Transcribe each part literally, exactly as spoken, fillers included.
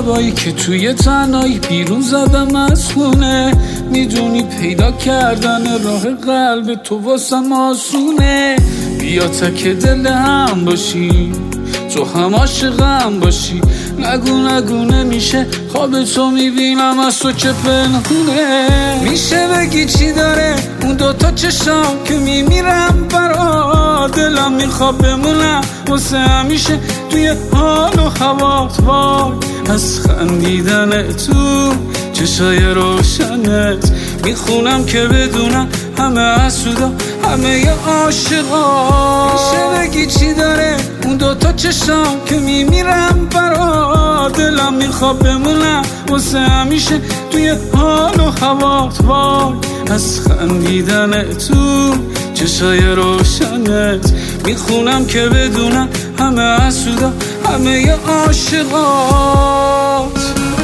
شبایی که توی تنهایی بیرون زدم از خونه، میدونی پیدا کردن راه قلب تو واسم آسونه. بیا تک دل هم باشی، تو هم عاشقم باشی، نگو نگو نمیشه خواب تو میبینم از تو چه پنهونه. میشه بگی چی داره اون دوتا چشام که میمیرم برا، دلم میخواد بمونم واسه همیشه توی حال و هوات. وای از خندیدن تو چشای روشنت میخونم که بدونم همه حسودا همه ی عاشقا. میشه بگی چی داره اون دوتا چشام که میمیرم برا، دلم میخواد بمونم واسه همیشه توی حال و هوات. وای از خندیدن تو چشای روشنت میخونم که بدونم همه حسودا همه ی عاشقات.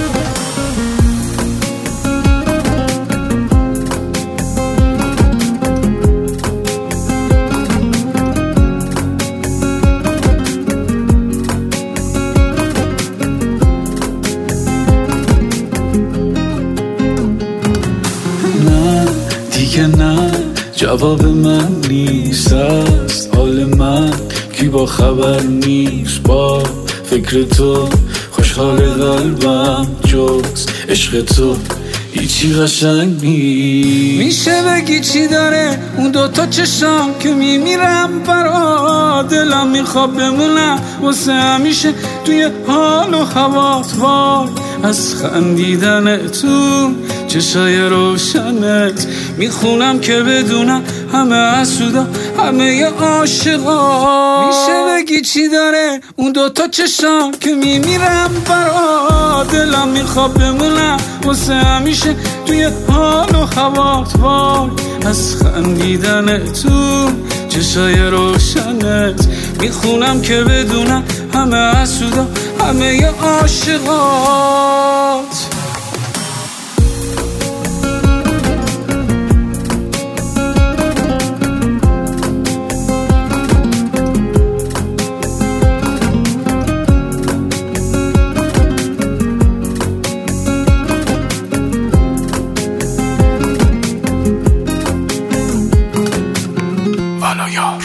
دیگه نه جواب من نیست از حال من، کی با خبر نیست با فکر تو، خوشحال قلبم جز عشق تو هیچی قشنگ نیست. میشه بگی چی داره اون دوتا چشام که میمیرم برا، دلم میخواد بمونم واسه همیشه توی حال و هوات. وای از خندیدن تو چشای روشنت میخونم که بدونم همه حسودا همه ی عاشقا. میشه بگی چی داره اون دوتا چشام که میمیرم برا، دلم میخواد بمونم واسه همیشه توی حال و هوات. وای از خندیدن تو چشای روشنت میخونم که بدونم همه حسودا همه ی عاشقات. والا یار